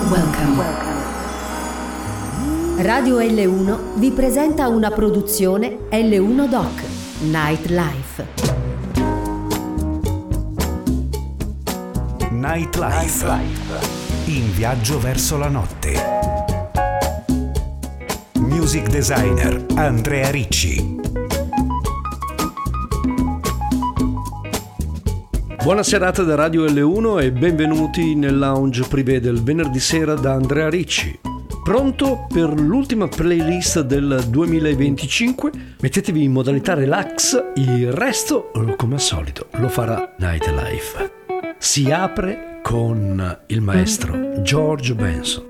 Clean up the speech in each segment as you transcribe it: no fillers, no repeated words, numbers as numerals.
Welcome. Radio L1 vi presenta una produzione L1 Doc Nightlife. Nightlife. In viaggio verso la notte. Music designer Andrea Ricci. Buona serata da Radio L1 e benvenuti nel lounge privé del venerdì sera da Andrea Ricci. Pronto per l'ultima playlist del 2025? Mettetevi in modalità relax, il resto, come al solito, lo farà Nightlife. Si apre con il maestro George Benson.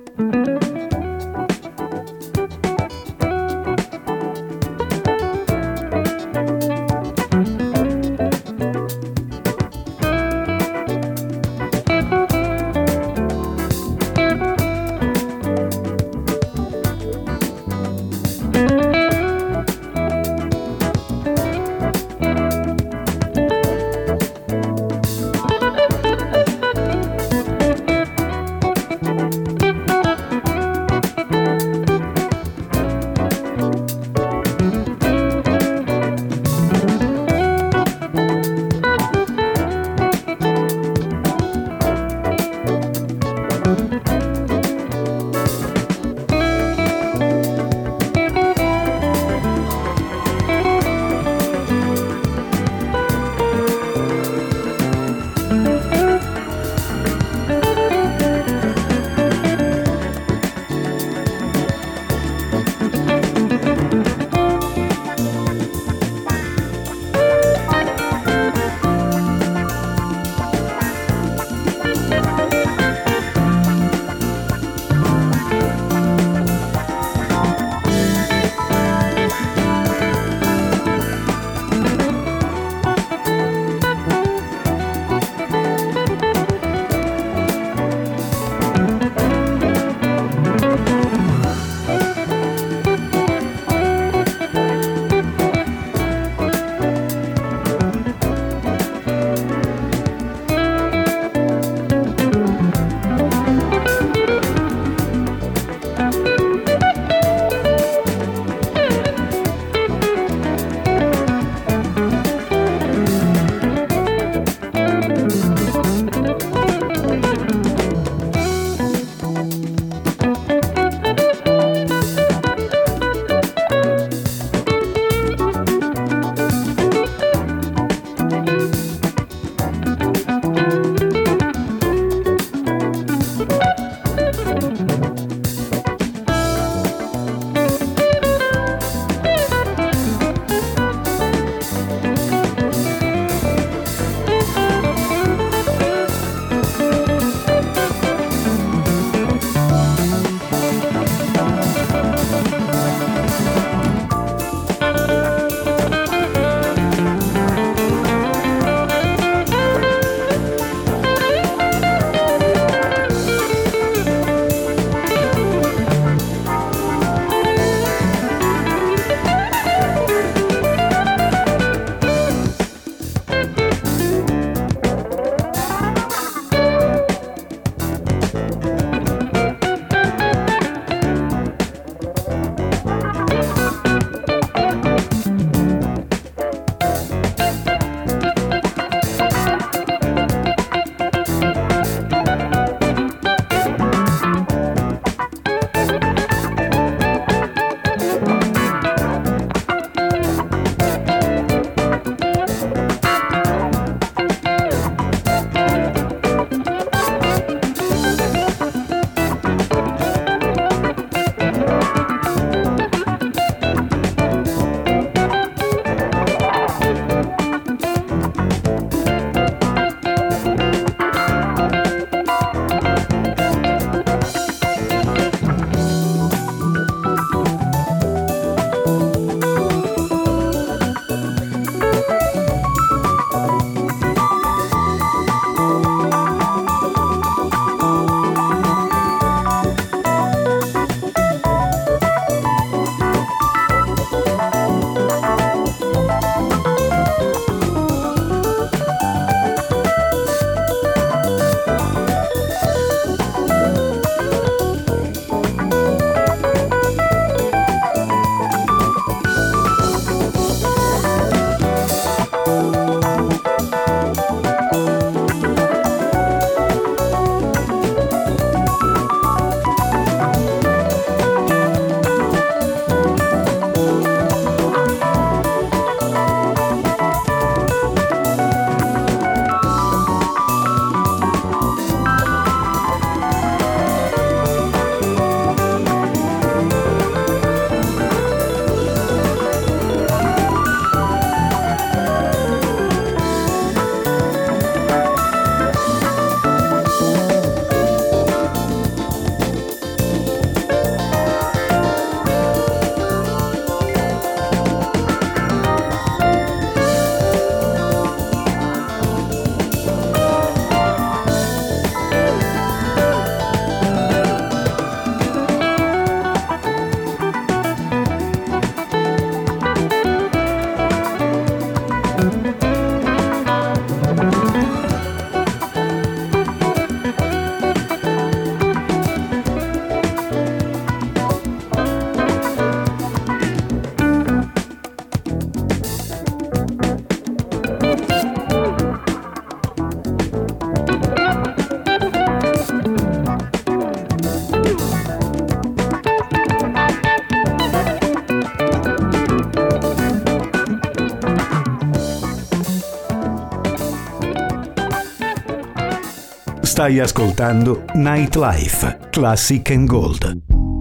Stai ascoltando Nightlife, Classic and Gold.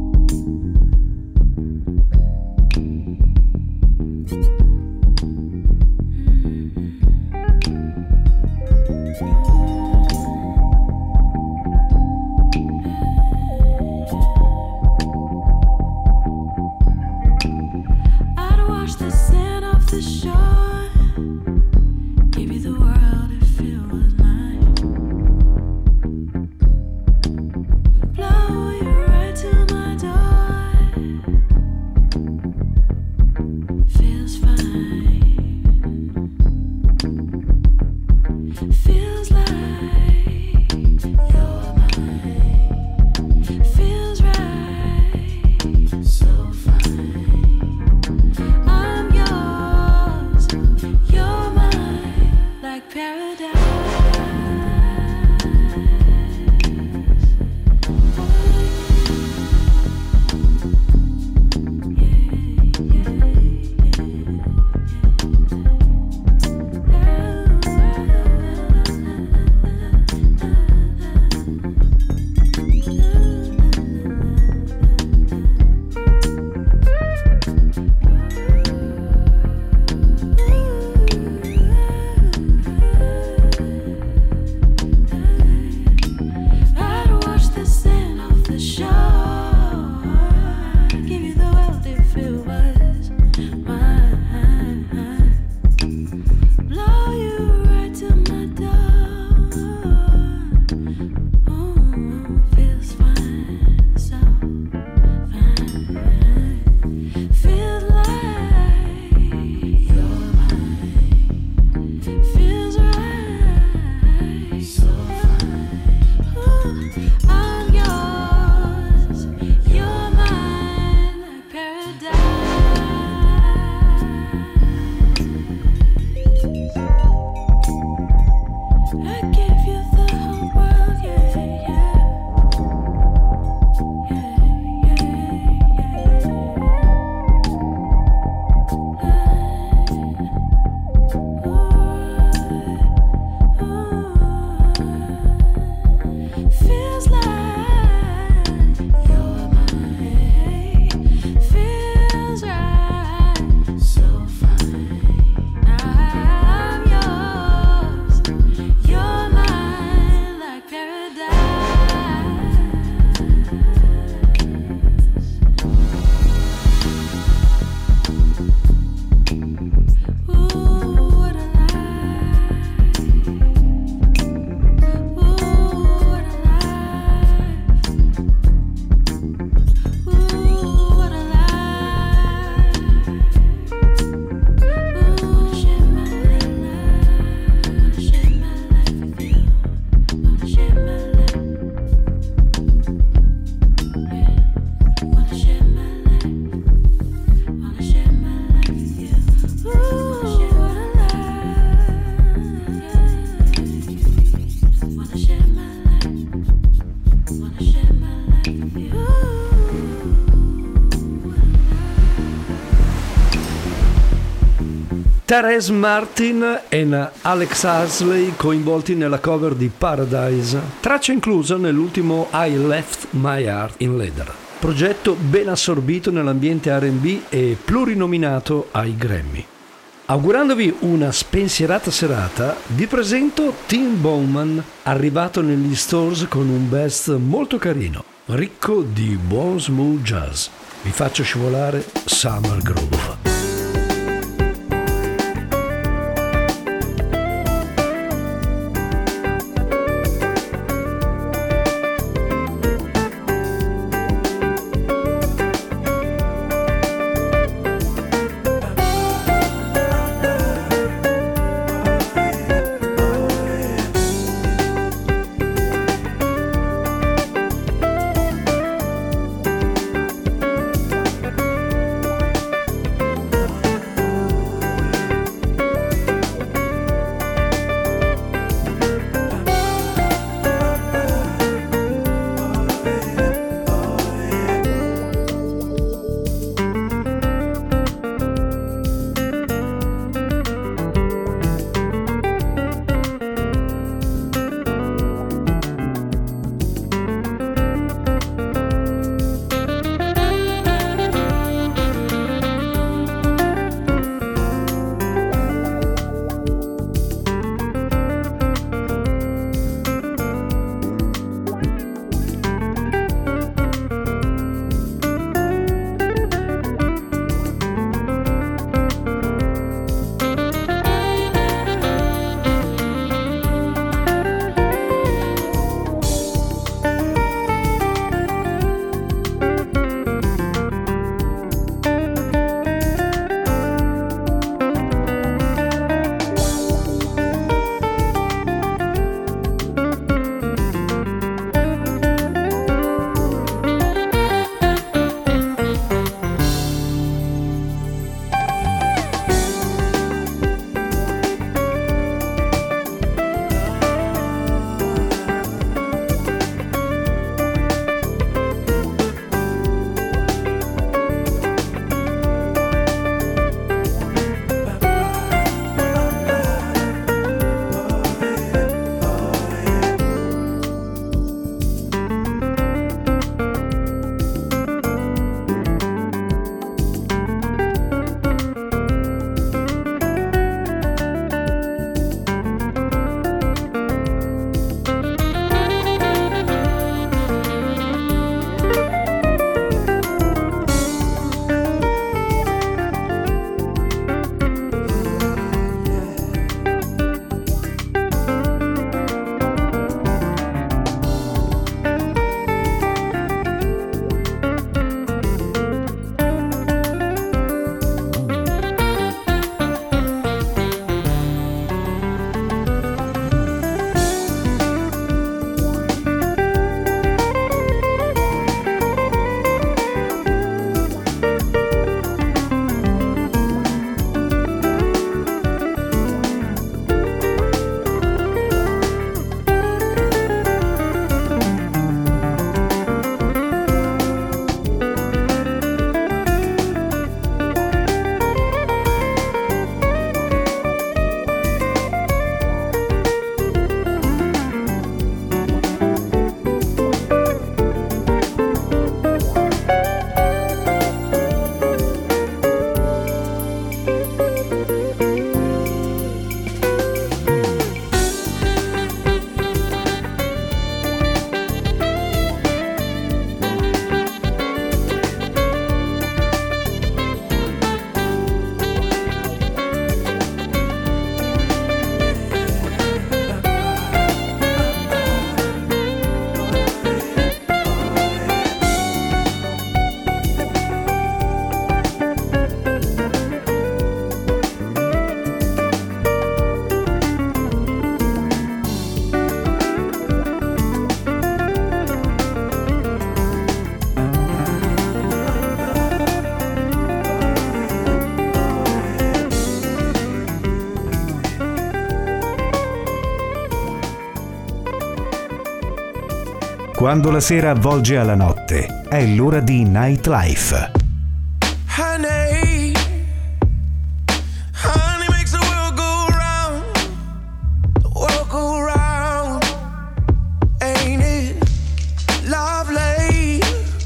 Therese Martin e Alex Hasley coinvolti nella cover di Paradise, traccia inclusa nell'ultimo I Left My Heart in Leather, progetto ben assorbito nell'ambiente R&B e plurinominato ai Grammy. Augurandovi una spensierata serata, vi presento Tim Bowman, arrivato negli stores con un best molto carino, ricco di buon smooth jazz. Vi faccio scivolare Summer Groove. Quando la sera avvolge alla notte, è l'ora di Nightlife. Honey, honey makes the world go round, the world go round. Ain't it lovely?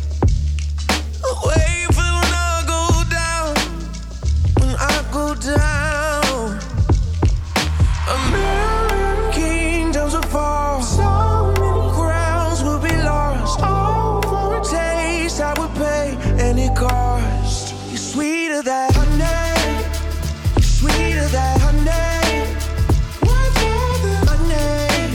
Wait for when I go down, when I go down. A million kingdoms will fall, so many crowns will be lost. All for a taste I would pay any cost. You're sweeter than honey, you're sweeter than honey. What's more than honey?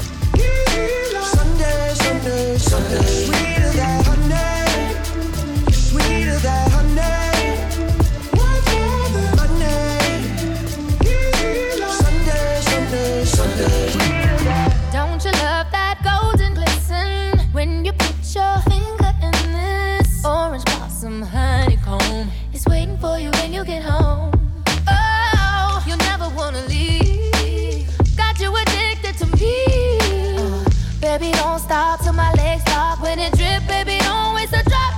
Sunday, Sunday, Sunday. Sweeter than honey, you're sweeter than honey. What's more than honey? Sunday, Sunday, Sunday. Don't you love that golden glisten when you put your finger in this orange blossom honeycomb? It's waiting for you when you get home. Oh, you'll never wanna leave. Got you addicted to me. Baby, don't stop till my legs stop. When it drip, baby, don't waste a drop.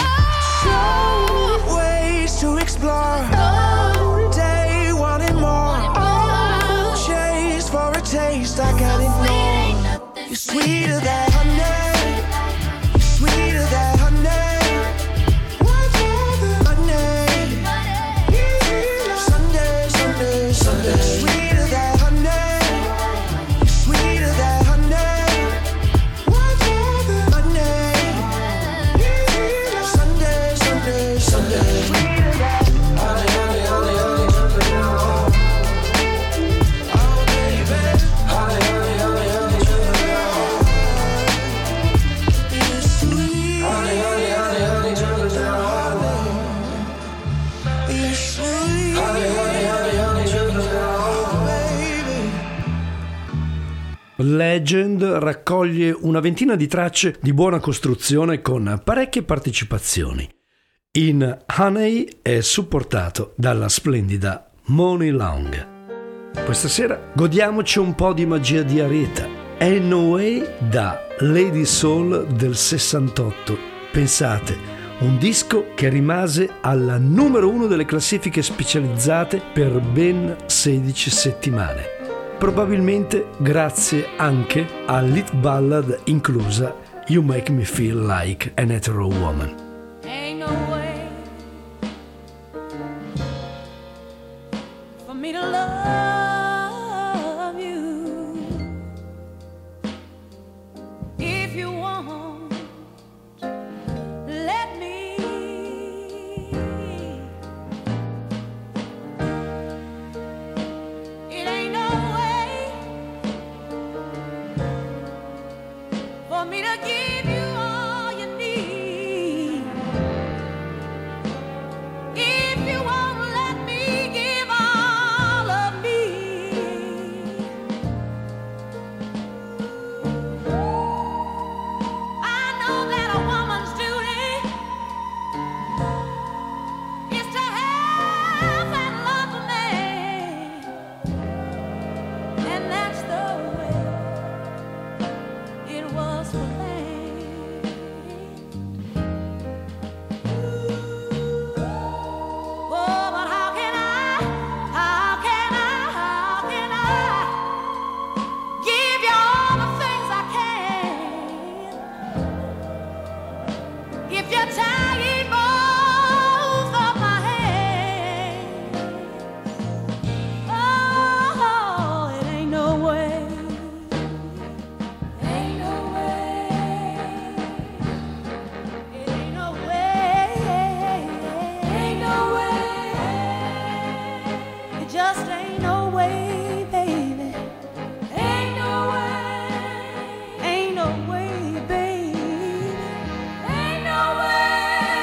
Oh, Ways to explore. oh, Every day wanting more. oh. Chase for a taste, I can't Sweet ignore. ain't nothing You're sweeter than honey, you're sweeter than honey. What's more than honey? Sunday, Sunday, Sunday. Sweeter than honey, you're sweeter than honey. What's more than honey? Sunday, Sunday, Sunday. Sweeter than honey, honey, honey, honey, honey. Oh baby, honey, honey, honey, honey, honey. You're sweet, honey, honey, honey, honey, honey. You're sweet, honey, honey, honey, honey, baby. Legend raccoglie una ventina di tracce di buona costruzione con parecchie partecipazioni. In Honey è supportato dalla splendida Money Long. Questa sera godiamoci un po' di magia di Aretha. Ain't No Way da Lady Soul del 68. Pensate, un disco che rimase alla numero 1 delle classifiche specializzate per ben 16 settimane. Probabilmente grazie anche all'hit ballad inclusa You Make Me Feel Like an Hetero Woman. Ain't no way for me to love you if you want. Let me. It ain't no way for me to give you all you need. If you won't let me give all of me, I know that a woman's duty is to help and love a man, and that's the way it was for me. Oh, but how can I give you all the things I can if you're tying both of my hands? Oh, it ain't no way. Ain't no way. It ain't no way. Ain't no way. It just ain't no way, baby. Ain't no way. Ain't no way, baby. Ain't no way.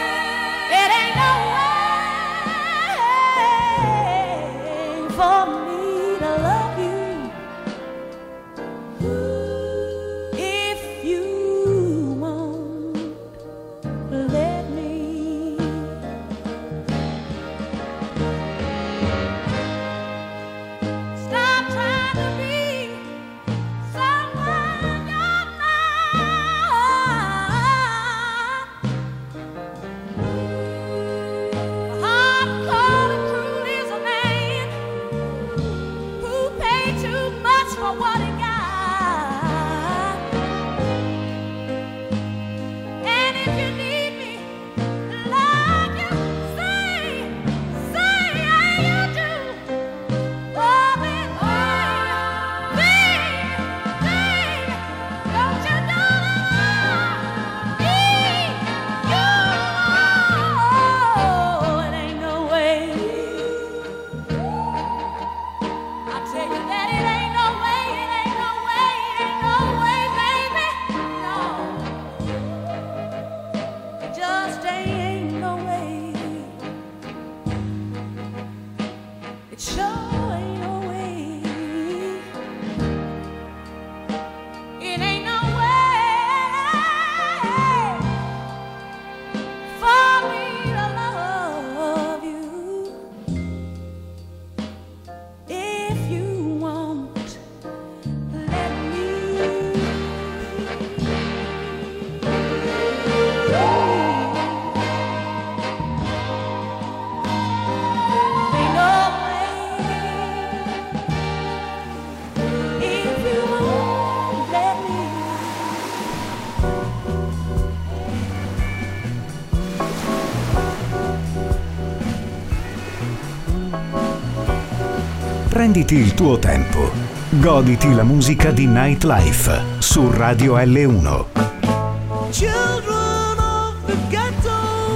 Prenditi il tuo tempo. Goditi la musica di Nightlife su Radio L1. Children of the ghetto,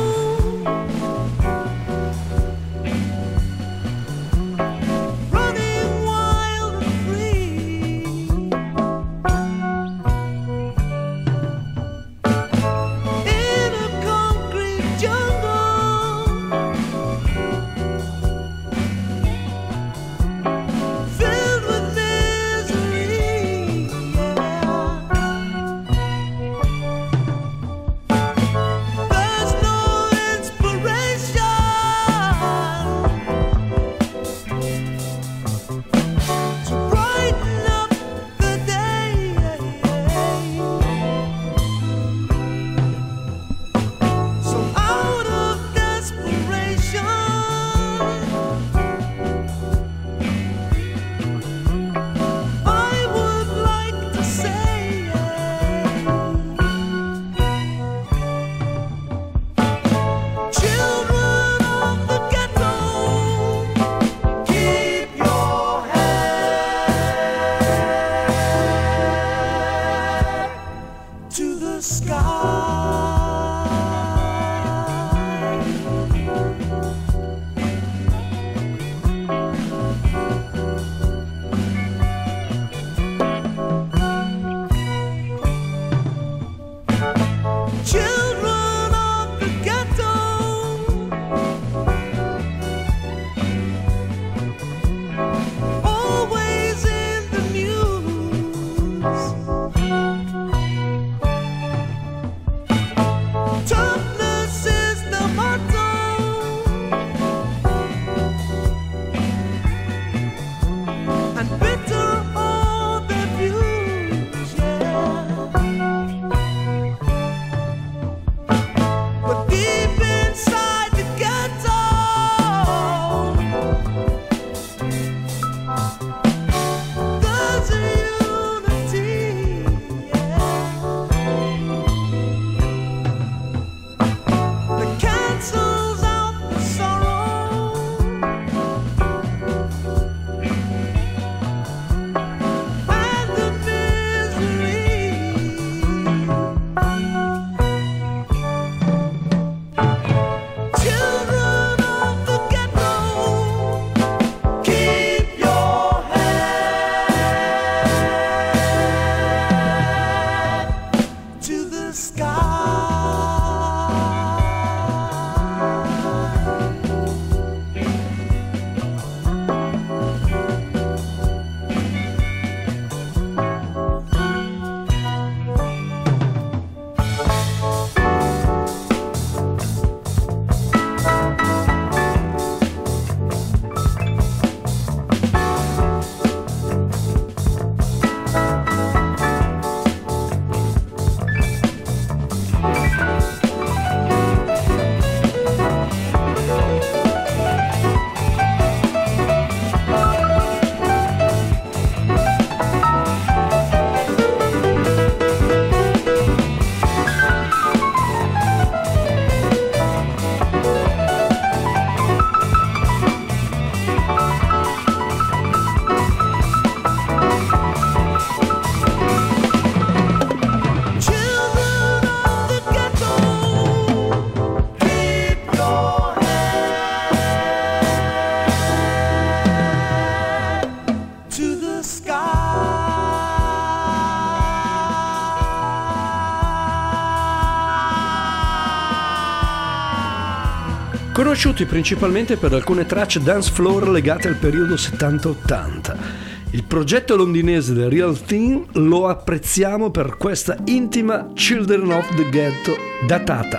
running wild and free, in a concrete jungle, filled with misery, There's no inspiration to brighten up the day. So out of desperation, I would like to say, children of the ghetto, keep your head to the sky. Children of the ghetto, always in the news. Toughness is the motto, and bitter all their views, But deep inside the ghetto, there's a unity, that cancels out the sorrow and the misery. Children of the ghetto, keep your head to the sky. Children of the ghetto, keep your head to the sky. Conosciuti principalmente per alcune tracce dance floor legate al periodo 70-80. Il progetto londinese The Real Thing lo apprezziamo per questa intima Children of the Ghetto datata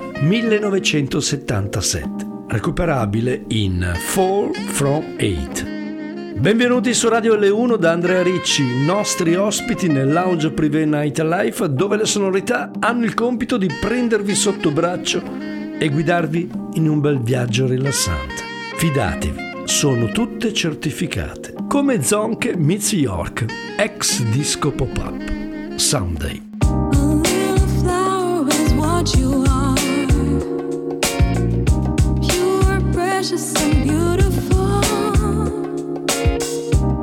1977, recuperabile in Fall from 8. Benvenuti su Radio L1 da Andrea Ricci, nostri ospiti nel lounge privé Nightlife, dove le sonorità hanno il compito di prendervi sotto braccio e guidarvi in un bel viaggio rilassante. Fidatevi, sono tutte certificate, come Zonke meets York, ex disco pop-up, Someday. A little flower is what you are, pure, precious and beautiful.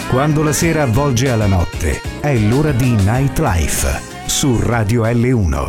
Quando la sera avvolge alla notte, è l'ora di Nightlife su Radio L1.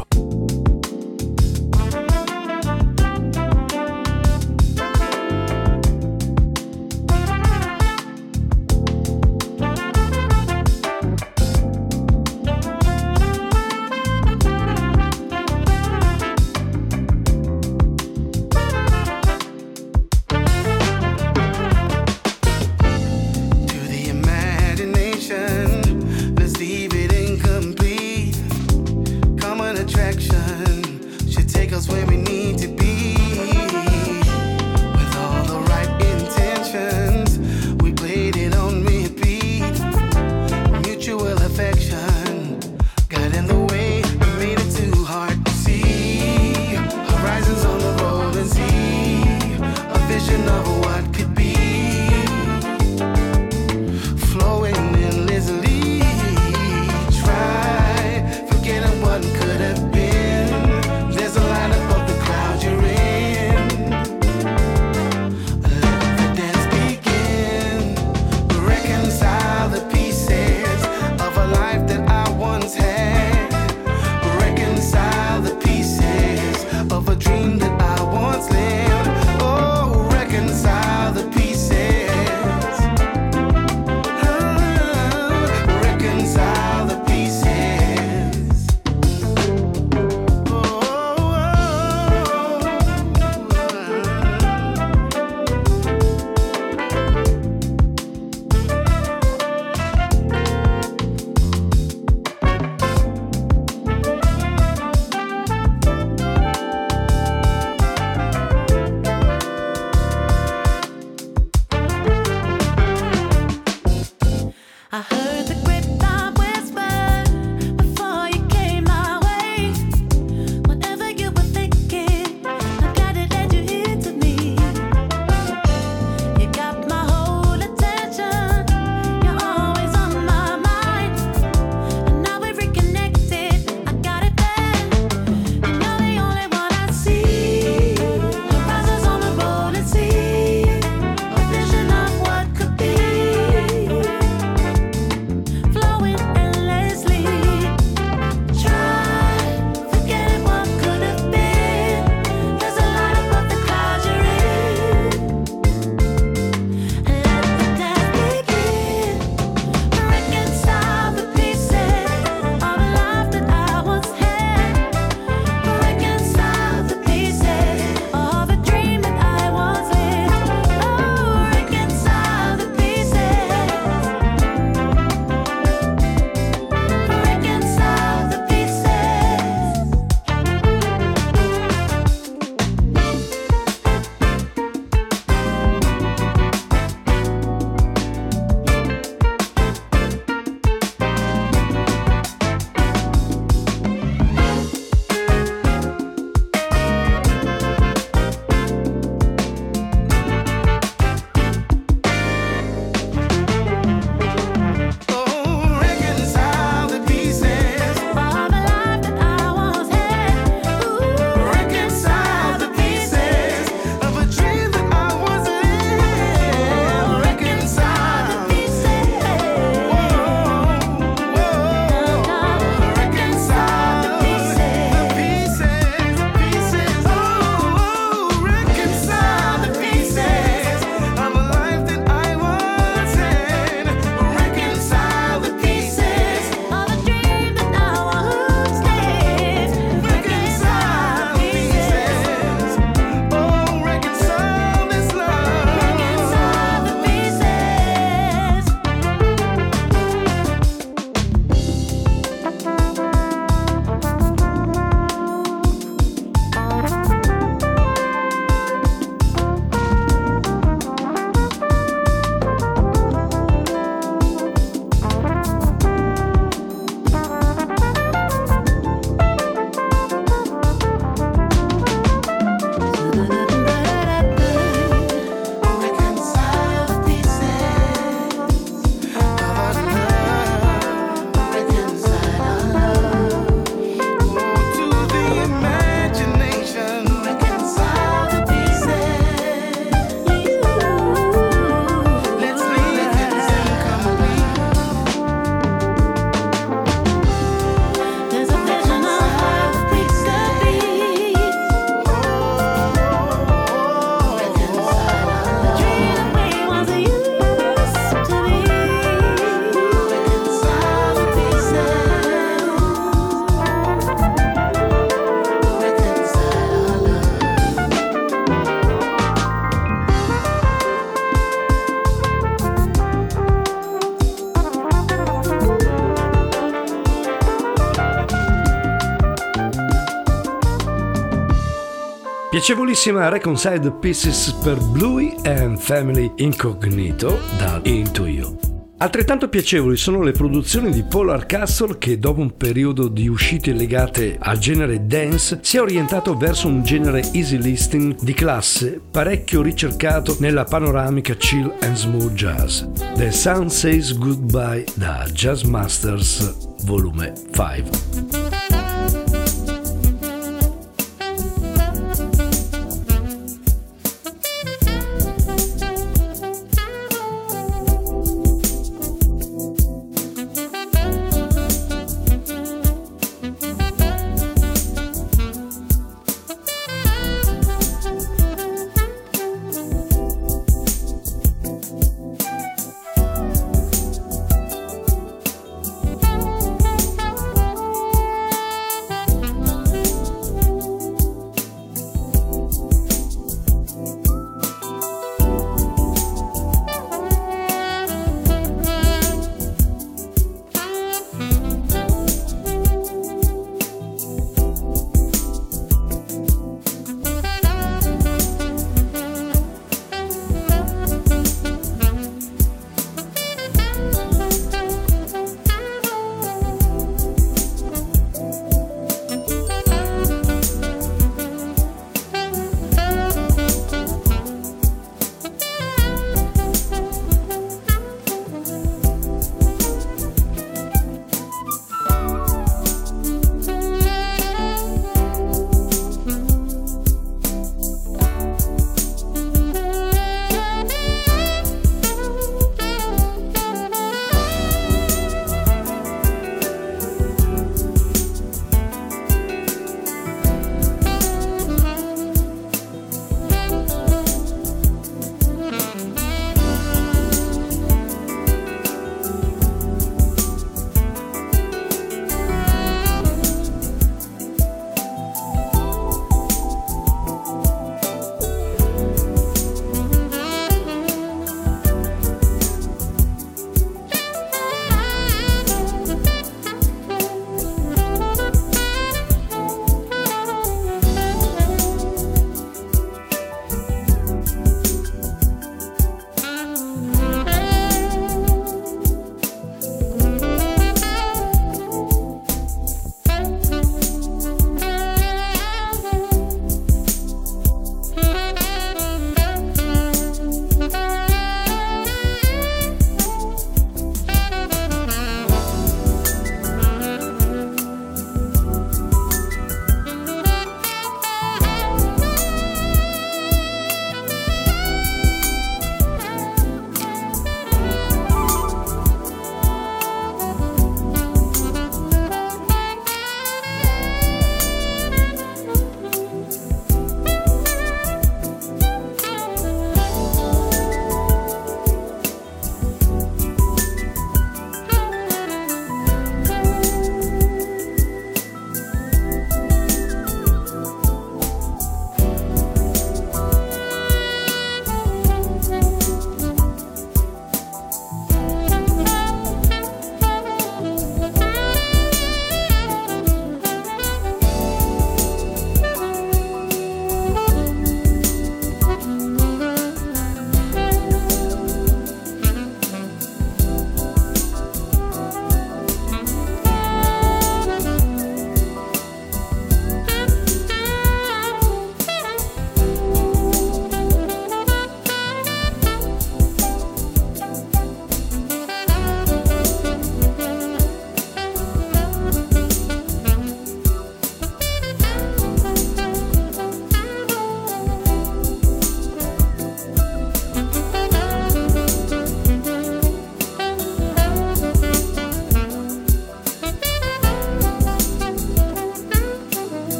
Of a dream that I once lived. Oh, reconcile the Piacevolissima Reconciled Pieces per Bluey and Family Incognito da Into You. Altrettanto piacevoli sono le produzioni di Polar Castle, che dopo un periodo di uscite legate al genere dance si è orientato verso un genere easy listening di classe parecchio ricercato nella panoramica chill and smooth jazz. The Sun Says Goodbye da Jazz Masters volume 5.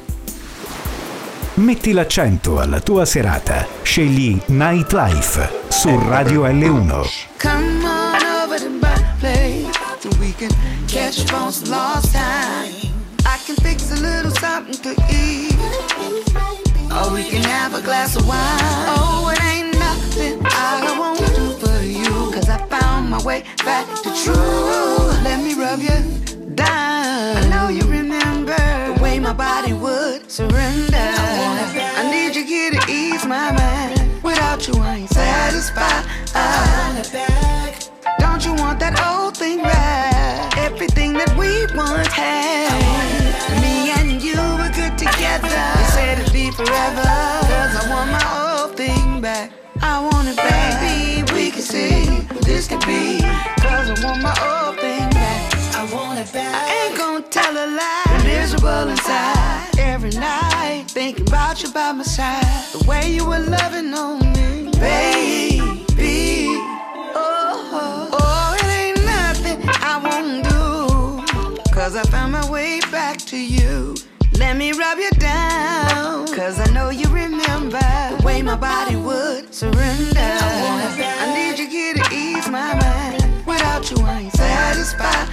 Metti l'accento alla tua serata. Scegli Nightlife su Radio L1. Come on over to my place so we can catch up on some lost time. I can fix a little something to eat, or we can have a glass of wine. Oh, it ain't nothing I won't do for you, 'cause I found my way back to true. Let me rub you down. I know you remember the way my body would surrender. I need you here to ease my mind. Without you I ain't satisfied. Don't you want that old thing back? Everything that we once had. Me and you were good together. You said it'd be forever, 'cause I want my old thing back. I want it, baby. We can see this could be, 'cause I want my old thing back. I want it back. I ain't gonna tell a lie. I'm miserable inside every night, thinking about you by my side. The way you were loving on me, baby. Oh, it ain't nothing I won't do, 'cause I found my way back to you. Let me rub you down, 'cause I know you remember the way my body would surrender. I need you here to ease my mind. Without you I ain't satisfied.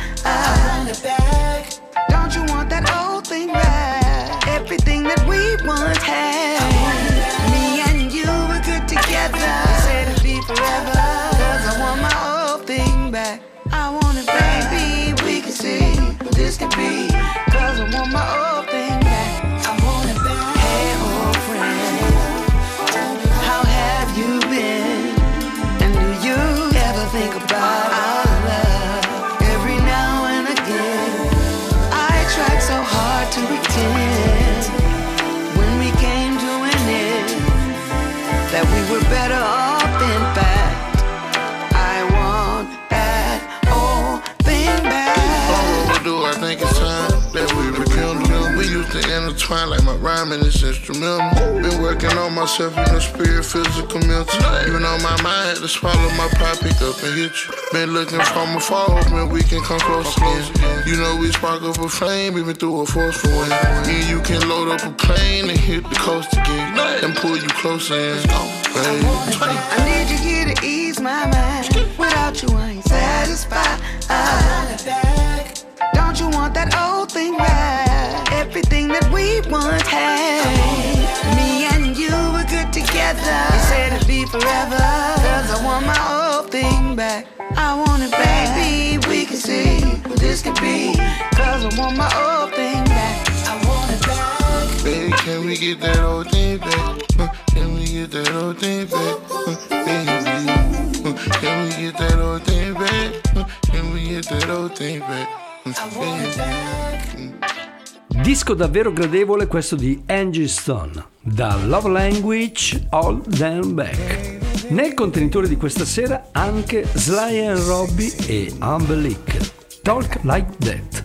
Don't you want that old thing back? Everything that we once had. Me and you were good together. You said it'd be forever, 'cause I want my old thing back. I want it, baby. We can see this could be, 'cause I want my old thing back. I want it back. Hey, old friend, how have you been? And do you ever think about our love? Every now and again, I tried so hard to pretend when we came to an end that we were better off. In fact, I want that old thing back. Oh, what do I think it's time that we rekindle them? We used to intertwine like my rhyming is instrumental. Been working on myself in the spirit, physical, mental. Even on my mind, had to swallow my pride, pick up and hit you. Been looking from afar, hoping we can come close again. You know we spark up a flame, even through a forceful wind. Me and you can load up a plane and hit the coast again, and pull you closer in, baby. I need you here to ease my mind. Without you I ain't satisfied. Don't you want that old thing back? Everything that we once had. Me and you were good together. You said it'd be forever, 'cause I want my old thing back. I want it, baby. We can see this could be, 'cause I want my old thing back. I want it back. Baby, can we get that old thing back? Can we get that old thing back? Baby, can we get that old thing back? Can we get that old thing back? Disco davvero gradevole questo di Angie Stone, da Love Language All Them Back. Nel contenitore di questa sera anche Sly and Robbie e Amber Leak, Talk Like That.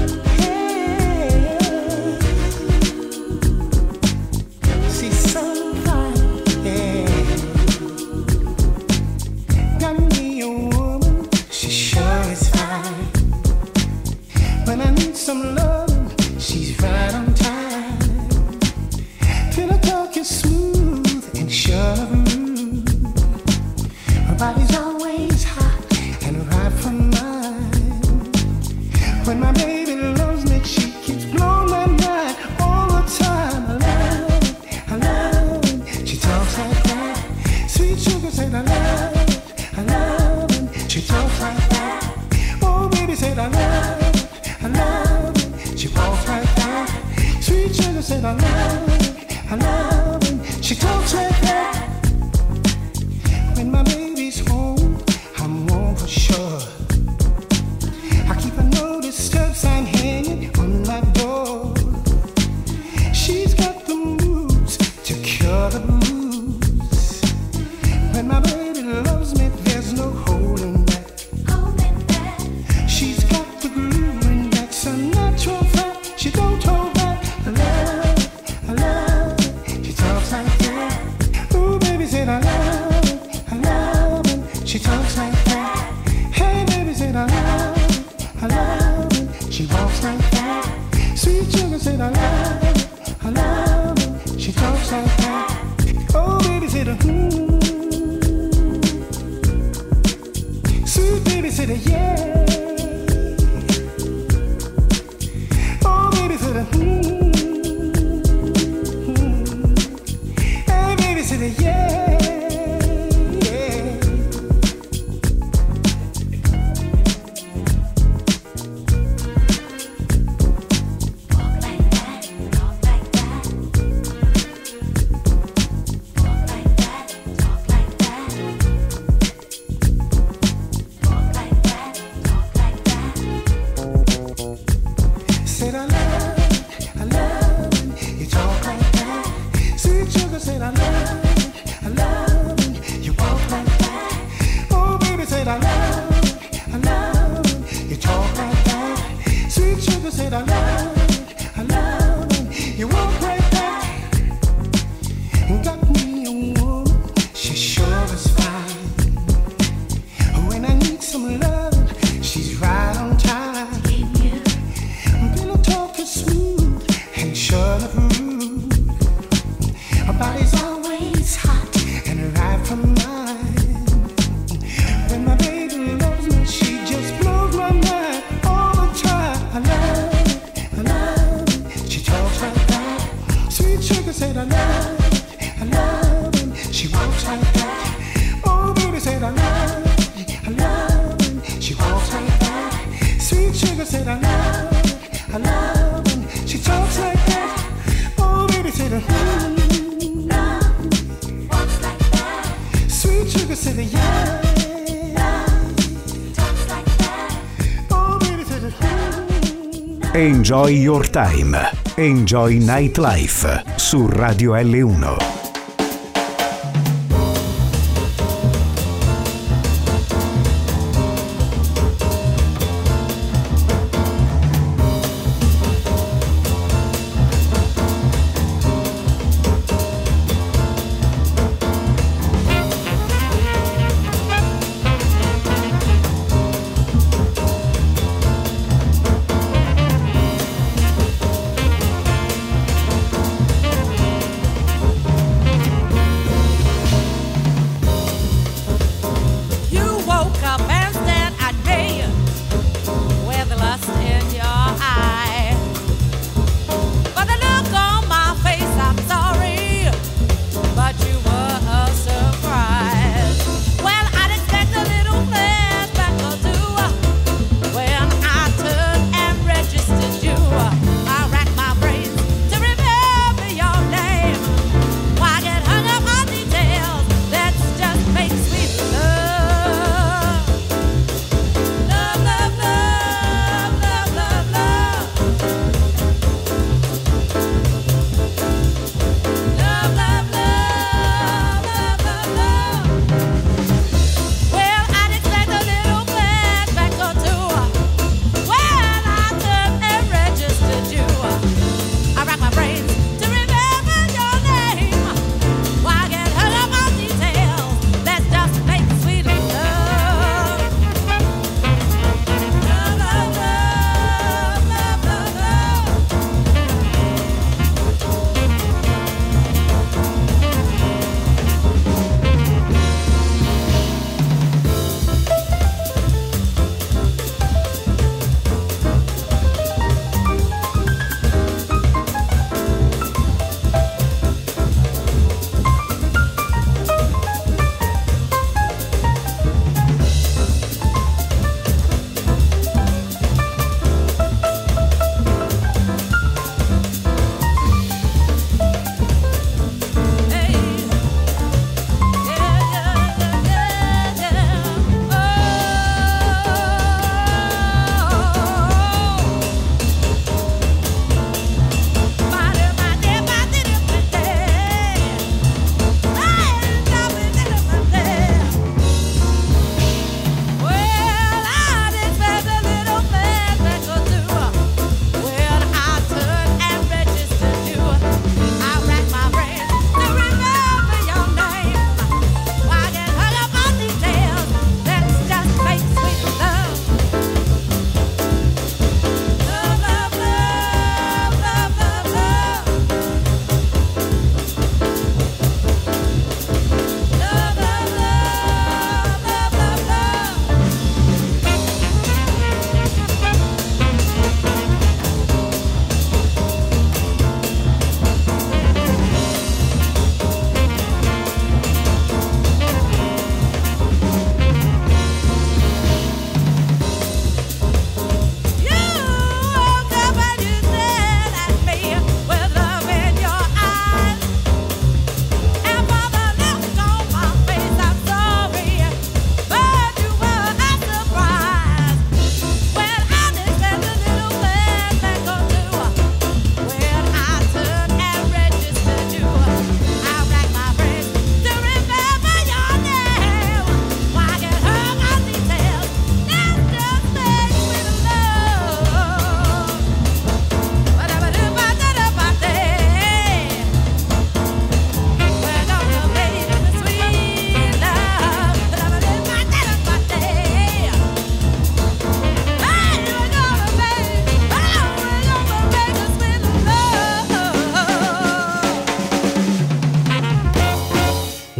Some love, she's right on time. Feel her talk is smooth and sure. Her body's always hot and right for mine. When my baby loves me, she keeps blowing my mind all the time. I love it, she talks like that. Sweet sugar said I love it, she talks like that. Oh baby said I love it. She walks like that. Sweet sugar said I love it. She talks like that. When my baby's home, I'm home for sure. I keep a notice stub sign hanging on my door. She's got the moves to cure the blues. When my baby loves me, there's no holding back. She's got the groove and that's a natural fact. She don't hold back. I love it. She talks like that. Ooh, baby said I love it. She talks like that. Hey, baby said I love it. She walks like that. Sweet sugar said I love it. She talks like that. Oh, baby said baby said yeah. Oh baby said hey baby said yeah. Enjoy your time. Enjoy Nightlife su Radio L1.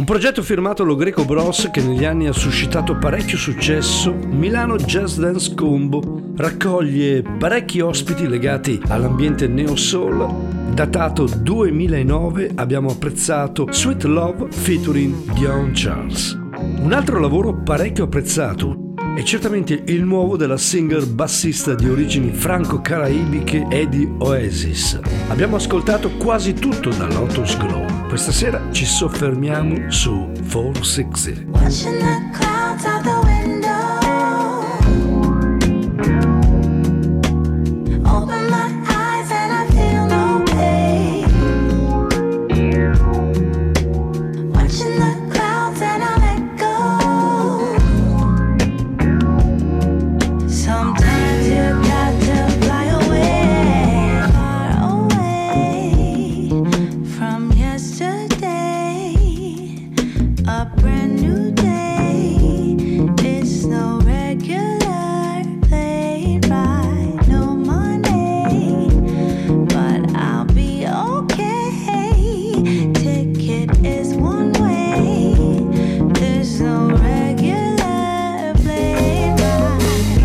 progetto firmato Lo Greco Bros che negli anni ha suscitato parecchio successo, Milano Jazz Dance Combo raccoglie parecchi ospiti legati all'ambiente neo soul. Datato 2009 abbiamo apprezzato Sweet Love featuring Dion Charles. Un altro lavoro parecchio apprezzato è certamente il nuovo della singer bassista di origini franco-caraibiche Eddie Oasis. Abbiamo ascoltato quasi tutto da Lotus Glow. Questa sera ci soffermiamo su 460. Watching the clouds out the window. Open my eyes and I feel no pain. Watching the clouds and I let go. Sometimes you got to fly away, far away from yesterday. A brand new day. It's no regular plane ride, no money, but I'll be okay. Ticket is one way. There's no regular plane ride.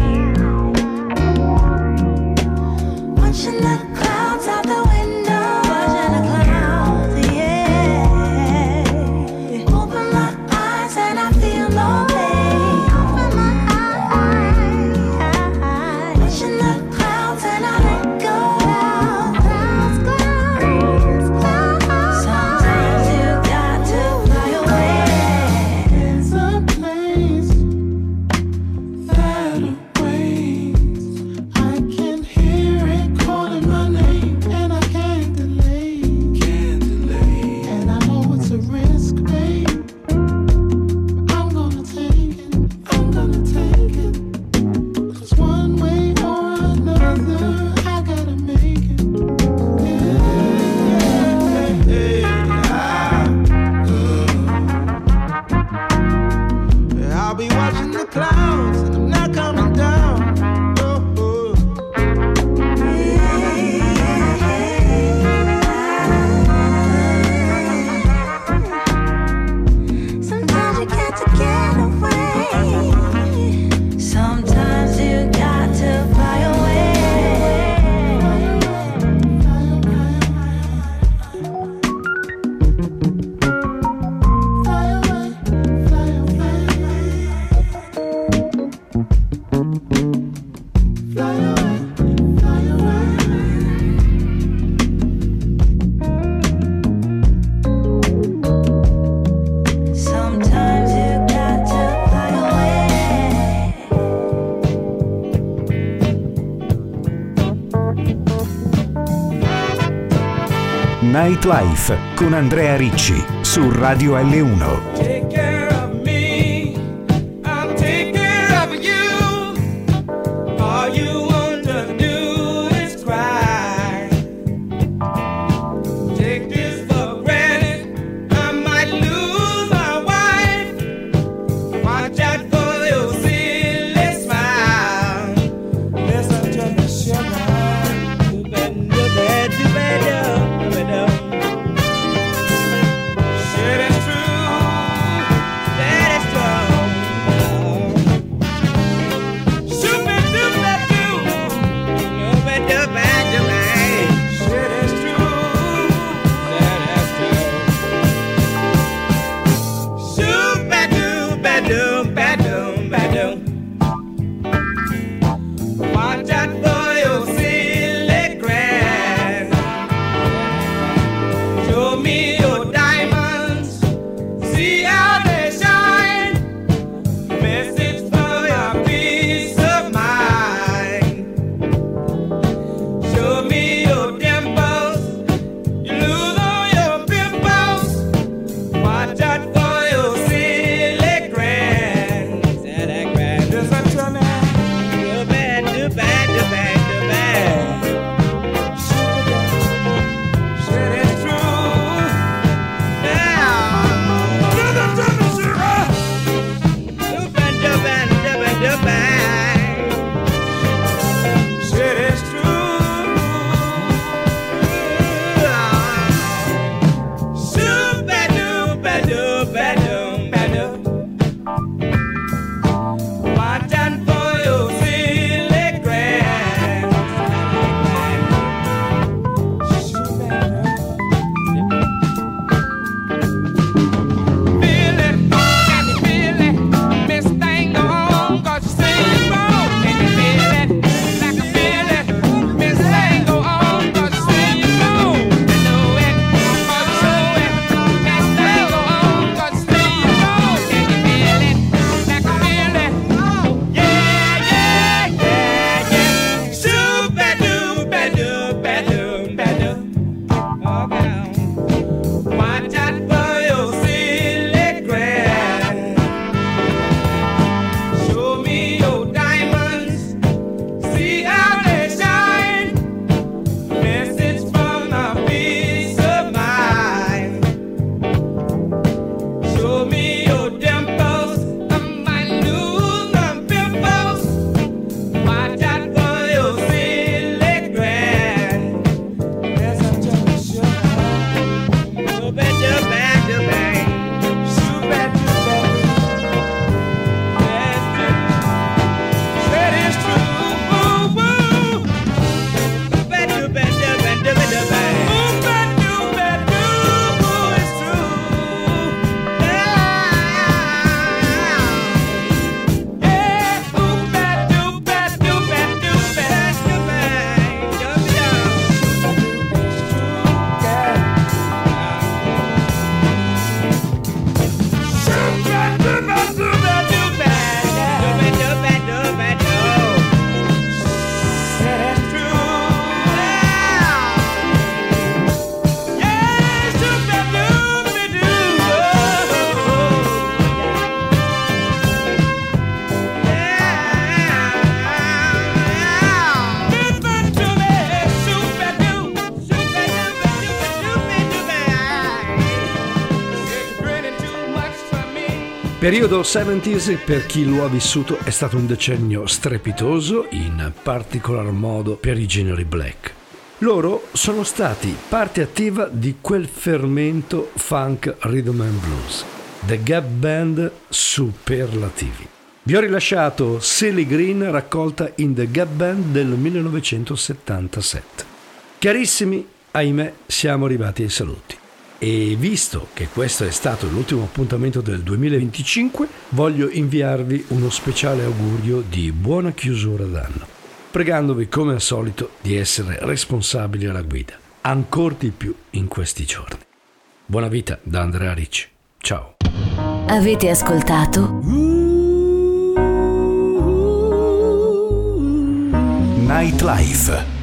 Watching the clouds out the window. Watching the clouds, yeah. Open my eyes and I feel no pain. Open my eyes. Watching the clouds and I let go. Clouds, clouds, clouds. Sometimes you got to fly away. There's a place that awaits. I can hear it calling my name, and I can't delay. And I know it's a risk, babe. I'm gonna take it. I'm gonna take it. 'Cause one way or another, I gotta make it. I'll be watching the clouds and I'm not coming down. Oh, oh. Sometimes you got to get away. Sometimes you got to fly away. Fly away, fly away. Fly away, fly away. Sometimes you got to fly away. Nightlife con Andrea Ricci su Radio L1. Take care of me, I'll take care of you. All you want to do is cry. Take this for granted, I might lose my wife. Watch out for your silly smile. Listen to me, sugar. Do better, do better, do better, do better. Shit is true. Periodo 70s, per chi lo ha vissuto, è stato un decennio strepitoso, in particolar modo per i Generi Black. Loro sono stati parte attiva di quel fermento funk rhythm and blues, The Gap Band superlativi. Vi ho rilasciato Silly Green, raccolta in The Gap Band del 1977. Carissimi, ahimè, siamo arrivati ai saluti. E visto che questo è stato l'ultimo appuntamento del 2025, voglio inviarvi uno speciale augurio di buona chiusura d'anno, pregandovi come al solito di essere responsabili alla guida, ancor di più in questi giorni. Buona vita da Andrea Ricci. Ciao. Avete ascoltato Nightlife.